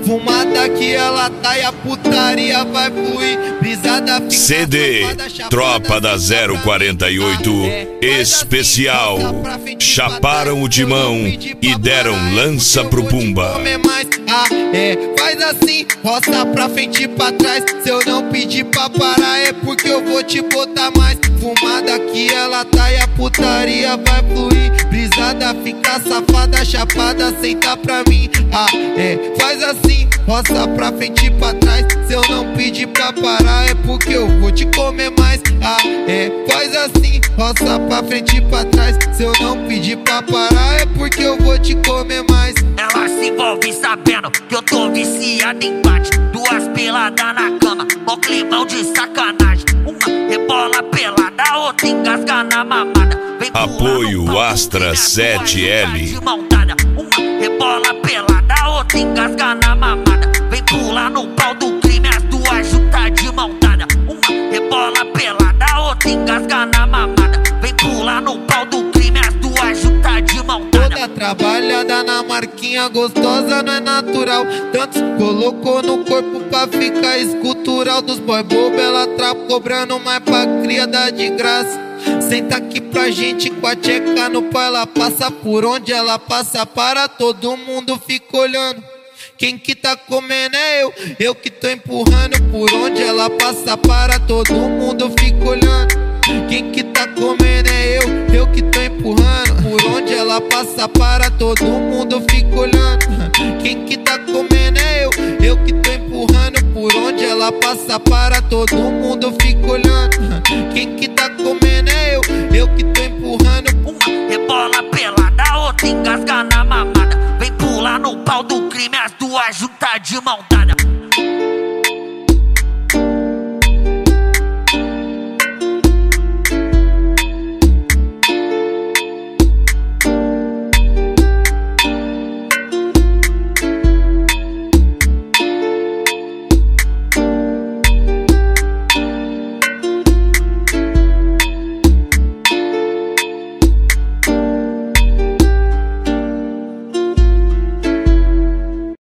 Fumada que ela tá e a putaria vai fluir. Brisada fica CD Tropa da 048 Especial. Chaparam o timão e deram lança pro Pumba. Faz assim, roça pra frente e pra trás. Se eu não pedir pra parar é porque eu vou te botar mais. Fumada que ela tá e a putaria vai fluir. Brisada fica safada, chapada, senta pra mim. Faz assim, roça pra frente e pra trás. Se eu não pedir pra parar é porque eu vou te comer mais. Faz assim, roça pra frente e pra trás. Se eu não pedir pra parar é porque eu vou te comer mais. Ela se envolve sabendo que eu tô viciado em bate. Duas peladas na cama, mó climão de sacanagem. Uma rebola pelada, a outra engasga na mamada. Apoio Astra 7L. Uma rebola pelada, a outra engasga na mamada. Vem pular no pau do crime, as duas juntas de mão dada. Uma rebola pelada, a outra engasga na mamada. Vem pular no pau do crime, as duas juntas de mão dada. Toda trabalhada na marquinha gostosa não é natural. Tantos colocou no corpo pra ficar escultural. Dos boy bobo ela trapa cobrando mais pra cria dar de graça. Senta aqui pra gente com a tcheca no pau. Ela passa por onde ela passa, para todo mundo fica olhando. Quem que tá comendo é eu que tô empurrando. Por onde ela passa, para todo mundo fica olhando. Quem que tá comendo é eu que tô empurrando. Por onde ela passa, para todo mundo fica olhando. Quem que tá comendo é eu que tô empurrando. Por onde ela passa, para todo mundo fica olhando. Quem que tá comendo é eu que tô empurrando. Uma rebola pelada, a outra engasga na mamada. Vem pular no pau do crime, as duas juntas de mão dada.